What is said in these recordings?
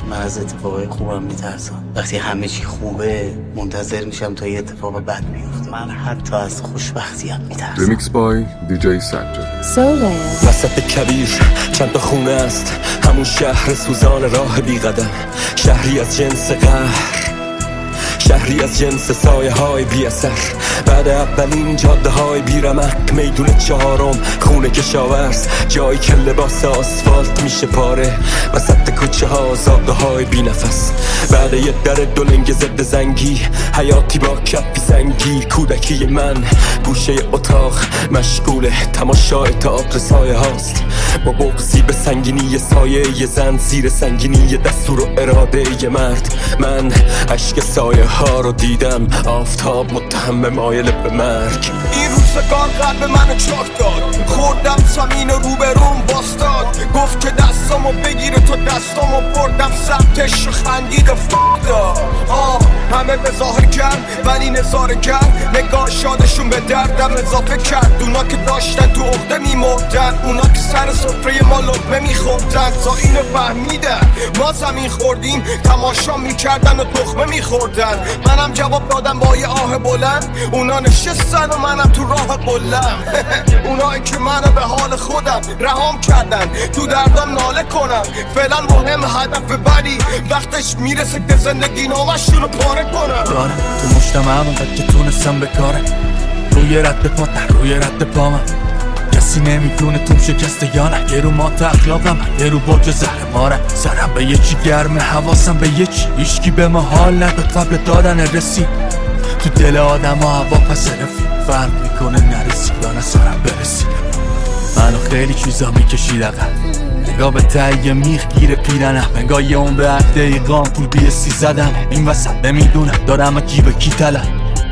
من از اتفاقای خوبم میترسم. وقتی همه چی خوبه منتظر میشم تا یه اتفاق بد بیفته. من حتی از خوشبختی هم میترسم. ریمیکس بای دیجی سجاد. وسط کبیر چند تا خونه است، همون شهر سوزان راه بی قدم، شهری از جنس قهر، شهری از جنس سایه های بی اثر. بعد اولین جاده های بی رمق، میدون چهارم خونه کشاورز، جایی که لباس آسفالت میشه پاره، وسط کوچه ها زاغه های بی نفس. بعد یه در دولنگ ضد زنگی، حیاتی با کپی زنگی، کودکی من گوشه اتاق مشغول تماشای تئاتر سایه هاست، با بغضی به سنگینی سایه ی زن، زیر سنگینی دستور و اراده ی مرد. من عشق سایه ها رو دیدم، آفتاب متهم مایل به مرگ. این روزگار قلب منو چاک داد، خوردم زمین و روبروم باستاد، گفت که دستامو بگیره تو دستامو بردم سمتش و خندید فادا. همه به ظاهر کرد ولی نظاره کرد، نگاه شادشون به دردم اضافه کرد. اونا که داشتن تو عقده میمردن، اونا که سر سفره ما لقمه میخوردن، تا اینو فهمیدن ما زمین خوردیم تماشا میکردن و تخمه میخوردن. منم جواب دادم با یه آه بلند، اونا نشستن و منم تو راه قلم. اونایی که منو به حال خودم رهام کردن، تو دردم ناله کنم. فعلا مهم هدف بعدی، وقتش میرسه که زندگی نامشون رو پاره کنم. دارم تو مجتمعم انقدر که تونستم بکارم، روی رد پا روی رد پا من کسی نمیدونه توم شکسته یا نه. یه رو مات اخلاقم، یه رو برج زهر مارم، سرم به یه چی گرمه، حواسم به یه چی. هیچکی به ما حال نداد قبل دادن رسید، تو دل آدم ها هوا پس رفید. فرق میکنه نرسید یا نه سرم برسید. منو خیلی چیزا میکشید عقب، نگاه به تایی میخ گیره پیرنم، نگاه یه اون به 7 دقیقان پول بیسی زدم. این وسط نمیدونم دارم جیب کی طلب،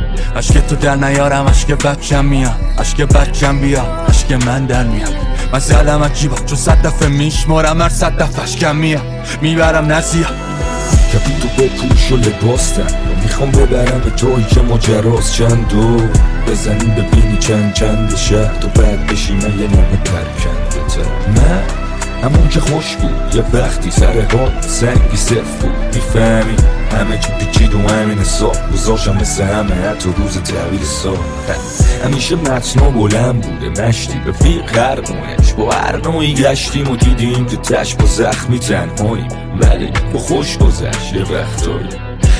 عشق تو در نیارم، عشق بچم میام، عشق بچم بیا، عشق من در میام. من زدم عجیبا چون 100 دفعه میشمارم، هر 100 دفعه عشقم میام میبرم نزیا. کپی تو با پوش و لباستن، میخوام ببرم به جایی که ماجراست. چند دو بزنیم ببینی چند شهر، تو بعد بشی من یه نمه پرکنده تر. نه همون که خوش بود یه وقتی سر حال سنگی صرف بود، میفهمی همه چی پیچید و همین حساب گذاشم مثل همه حتی روز تحویل سال. همیشه متنا بلند بوده، مشتی به فیق قرمونش، با هر نوعی گشتیم و دیدیم که تش با زخمی تنهاییم، ولی با خوش گذشت یه وقتایی.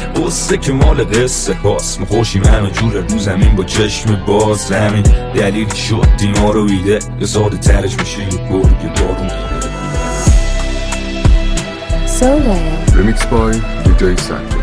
قصه که مال قصه هاست، ما خوشیم همه جور رو زمین با چشم باز. همین دلیل شد دیما رو ایده یه ساده ترش میشه یه گرگ بارون دیده. ریمیکس بای دیجی سجاد.